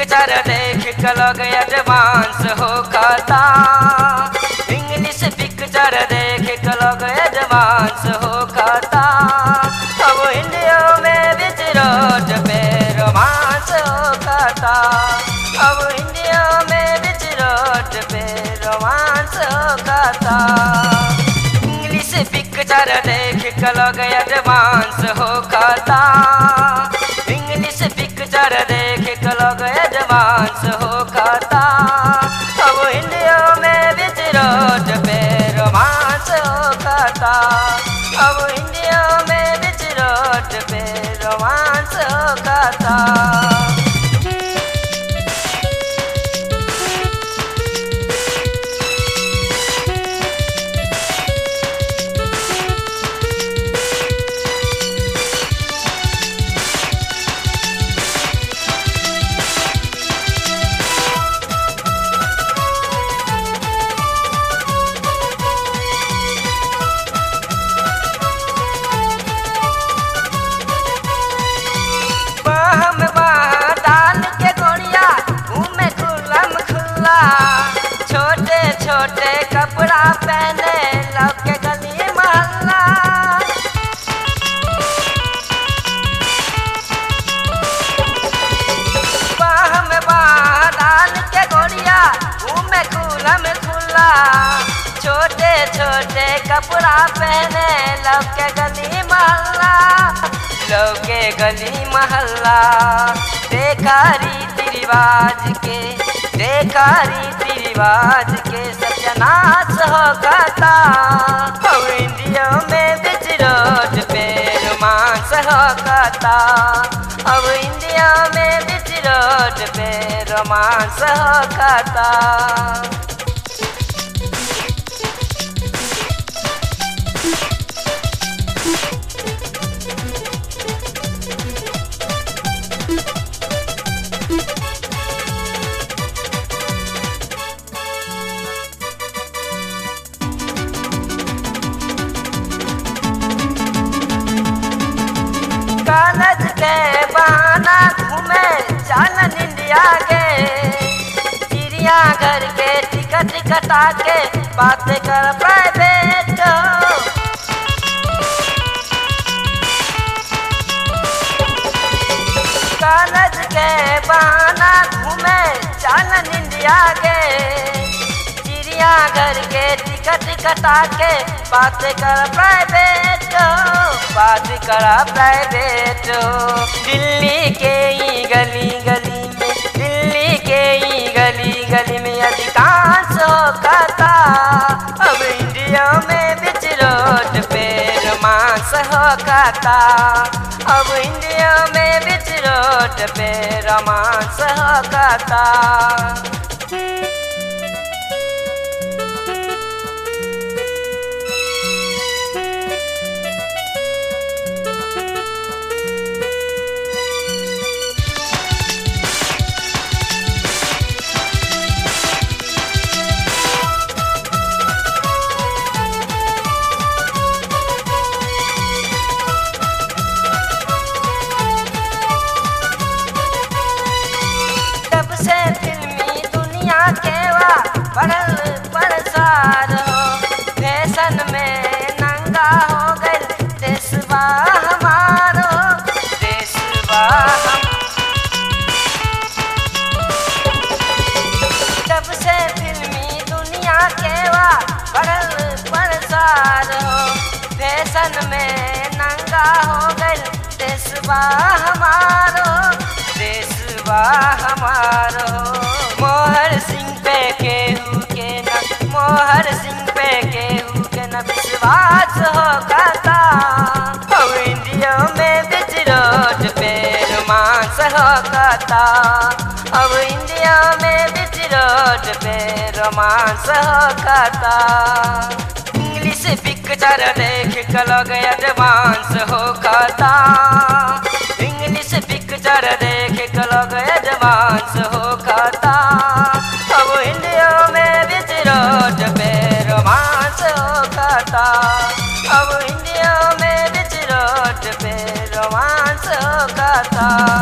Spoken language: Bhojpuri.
पिक्चर देख के लोग एडवांस हो खाता। इंग्लिश पिक्चर देख के लोग एडवांस हो खाता। अब इंडिया में बीच रोड पे रोमांस हो खाता। अब इंडिया में बीच रोड पे रोमांस हो खाता। इंग्लिश पिक्चर देख के लोग एडवांस हो खाता। इंग्लिश पिक्चर देख के लोग एडवांस हो खाता। अब इंडिया में बीच रोड पे रोमांस हो खाता। अब इंडिया में बीच रोड पे रोमांस हो खाता। छोटे छोटे कपड़ा पहने लौके गली मोहल्ला। बाह में बाह डाल के गोरिया घूमे खुलम खुला। छोटे छोटे कपड़ा पहने लौके गली मोहल्ला। लौके गली मोहल्ला। देखा रीति रिवाज के, देखा रीति रिवाज के सत्यानाश हो खाता। अब इंडिया में बीच रोड पे रोमांस हो खाता। अब इंडिया में बीच रोड पे रोमांस हो खाता। कॉलेज के बहाना घूमे चालन इंडिया के। चिड़ियाघर के टिकट कटा के बातें कर प्राइवेट। कॉलेज के बहाना घूमे चालन इंडिया के। चिड़ियाघर के टिकट कटा के बातें कर प्राइवेट। बात करा प्राइवेट। दिल्ली के ही गली गली में, दिल्ली के ही गली गली में अधिकांश हो खाता। अब इंडिया में बीच रोड पे रोमांस हो खाता। अब इंडिया में बीच रोड पे रोमांस हो खाता। फिल्मी दुनिया केवा पढ़ल प्रसार हो। फैशन में नंगा हो गए देशवा हमारो। देशवा जब से फिल्मी दुनिया केवा पढ़ल प्रसार हो। फैशन में नंगा हो गए देशवा हमारो। देशवा हमारो। मोहर सिंह पे केहू के न, मोहर सिंह पे केहू के न विश्वास हो खाता। अब इंडिया में बीच रोड पे रोमांस हो खाता। अब इंडिया में बीच रोड पे रोमांस हो खाता। इंग्लिश पिक्चर देख के लोग एडवांस हो खाता। इंग्लिश पिक्चर देख के लोग एडवांस हो खाता। अब इंडिया में बीच रोड पे रोमांस हो खाता। अब इंडिया में बीच रोड पे रोमांस हो खाता।